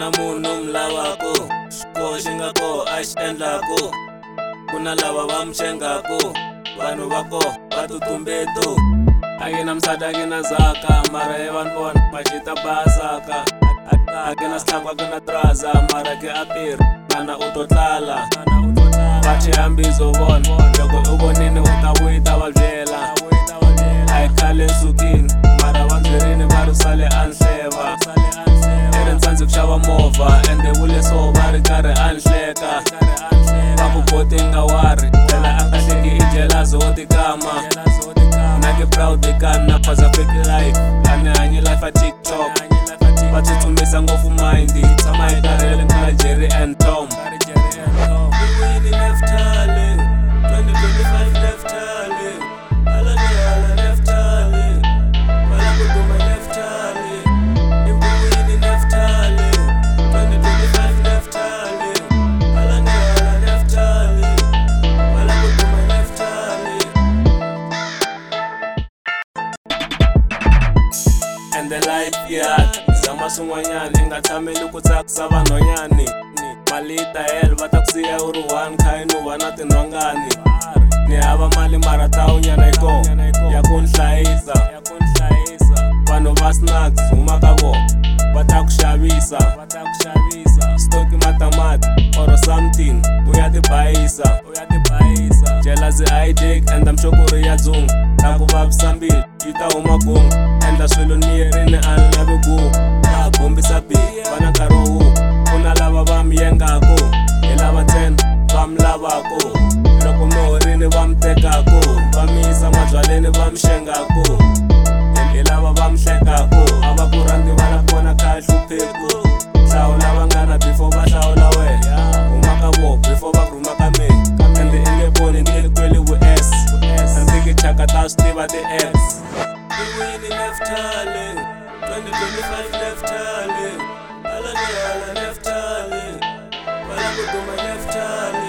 na munhu mlavako xikoho xi nga koho a xi endlaku ku na lava va mi xengaku vanhu va koho va tutumbetu a ke na msati a ke na zaka mara ye vanhu vona maxita basaka a ke na sitlhangu a ke na traza mara ke a tirhi mana u to tlala va xihambiso vona loko u vonini u ta vuyi ta va byela a hi khale nsukini mara va byerini va ri sale a nhleva i ri ntsandzi ku xava movha ende vule so va ri karhi a nhleka va ku boti nga wari phela a nga hleki i jelazi wo tikama na ke proud ekani na phaza fake life a ni hanyi life a TikTok va tsutsumisa ngopfu mind tshama hi karhele nga Jerry and Tom and the life ya zama swin'wanyani i nga tshameli ku tsakisa vanhwanyani mali ta hell va ta ku siya u ri one kha nu va na tinhwangani ni hava mali mara tawunyana yi koho ya ku ni hlayisa vanhu va snacks huma ka vona va ta ku xavisa stoki matamati or something u ya ti bayisa jelazi hijack enda mxokori ya dzungu ta ku vavisa mbilu yi ta huma gungu endla swilo ni yerini a ni lavi ku va gombisa bihi vana nkarhi wu ku na lava va mi yengaku hi lava 10 va mi lavaku loko mi horini va mi tekaku va mi yisa mabyaleni va mi xengaku hi lava va mi hlekaku a va ku rhandzi va la kona kha hlupheku hlawula va nga na before va hlawula wena huma ka vo before va ku rhuma ka mina ende i nge voni ni le kweli vu s andzi chaka ta swi tiva ti-x Winnie Neftali, 2025 Neftali, Ala Neftali, Bala Neftali.